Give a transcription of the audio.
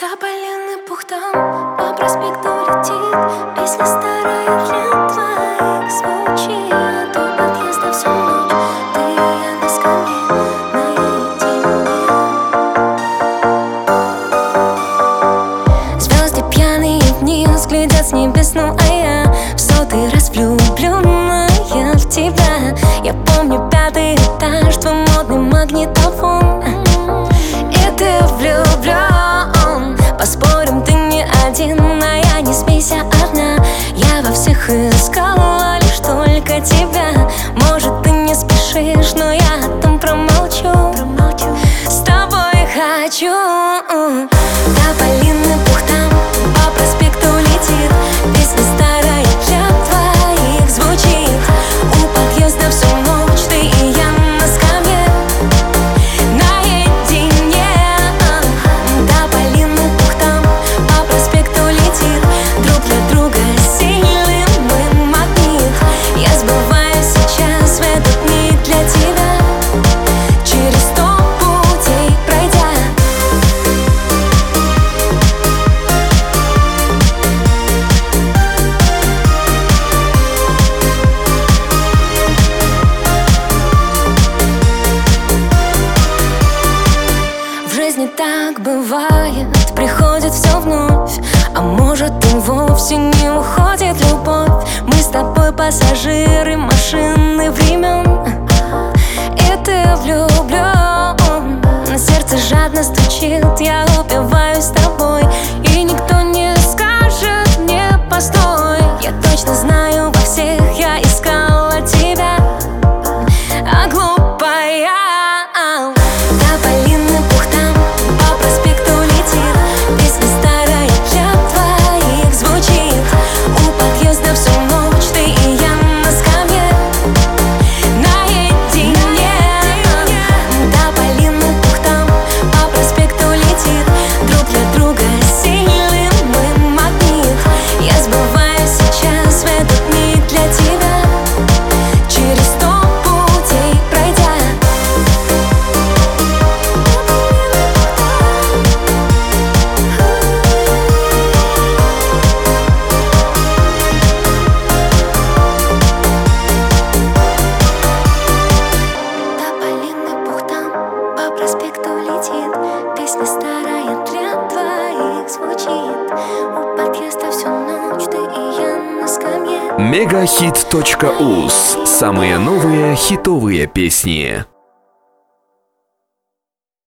Тополиный пух там по проспекту летит, песня старая для твоих звучит. У подъезда всю ночь ты и я на скамье наедине. Звезды пьяные вниз глядят с небес, ну а я в сотый раз влюбленная в тебя. Я помню 5-й этаж, твой модный магнитофон, и ты влюблен. Поспорим, ты не один, а я не смейся одна. Я во всех искала лишь только тебя. Может, ты не спешишь, но я о том промолчу. С тобой хочу. Тополиный пух там по проспекту летит, песня старая для твоих звучит. У подъезда всю ночь ты и я на скамье наедине. Тополиный пух там по проспекту летит, друг для друга сильный мы магнит. Я сбываюсь сейчас в этот миг для тебя, через 100 путей пройдя. В жизни так бывает, приходит все вновь, а может и вовсе не уходит любовь. Мы с тобой пассажиры машины времен, и ты влюблен. На сердце жадно стучит, я упиваюсь тобой, и никто не скажет мне постой. Я точно знаю, во всех я искала тебя, а глупая. Тополиный пух там по проспекту летит, песня старая для твоих звучит. У подъезда всю ночь ты и я на скамье наедине. Тополиный пух там по проспекту летит, друг для друга сильный мы магнит. Я сбываюсь сейчас в этот миг для тебя, через 100 путей пройдя. Тополиный пух там по проспекту летит, песня старая для твоих звучит. У подъезда всю ночь ты и я на скамье. Мегахит.уз. Самые новые хитовые песни.